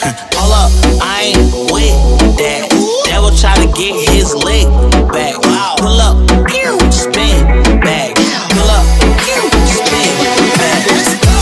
Hold up, I ain't with that. Devil try to get his leg back. Wow. Pull up, spin back. Pull up, spin back. Let's go.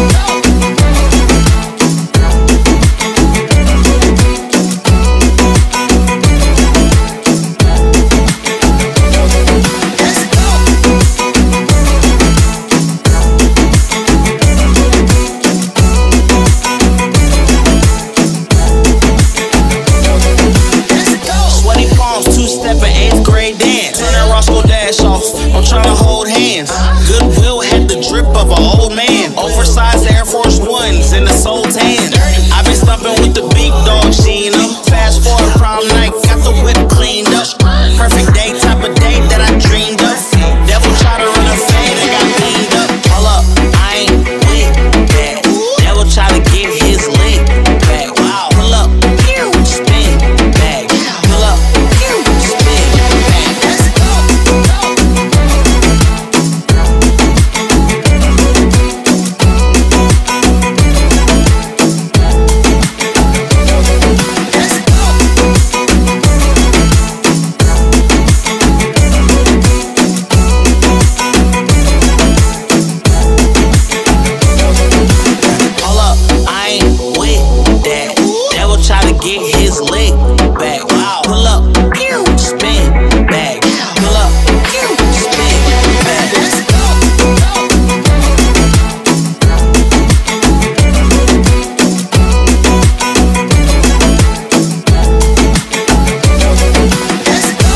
I'm tryna hold hands. Goodwill had the drip of an old man. Oversized Air Force Ones in the soul tan. I been stumping with the big dog Sheena. Fast forward prom night, got the whip cleaned up. Perfect day, type of day that I dreamed of. Devil try to run a fade and got cleaned up. Hold up, I ain't with that. Devil try to get his leg back. Wow. Pull up, spin back. Pull up, spin back. Let's go. Get his leg back. Wow. Pull up, spin back. Pull up, spin back. Let's go. Let's go.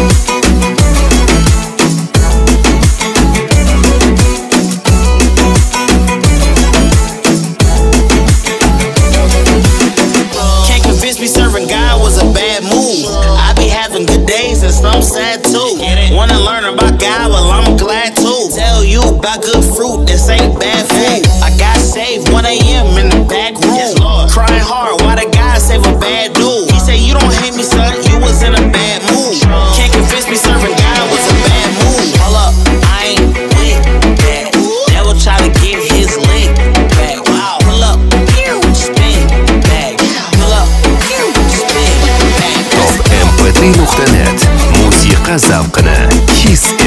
Me serving God was a bad move. I be having good days and some sad too. Wanna learn about God? Well, I'm glad to tell you about good fruit. This ain't bad food. I got saved 1 a.m. in the back room, crying hard. Why the guy save a bad dude? He said, "You don't hate me, son. You was in a bad mood. Can't convince me serving God was a bad move." Hold up, I ain't with that. Devil try to get his leg back. Wow. Pull up, spin back. Pull up. توب mp3.net موسيقى زوقنا كيس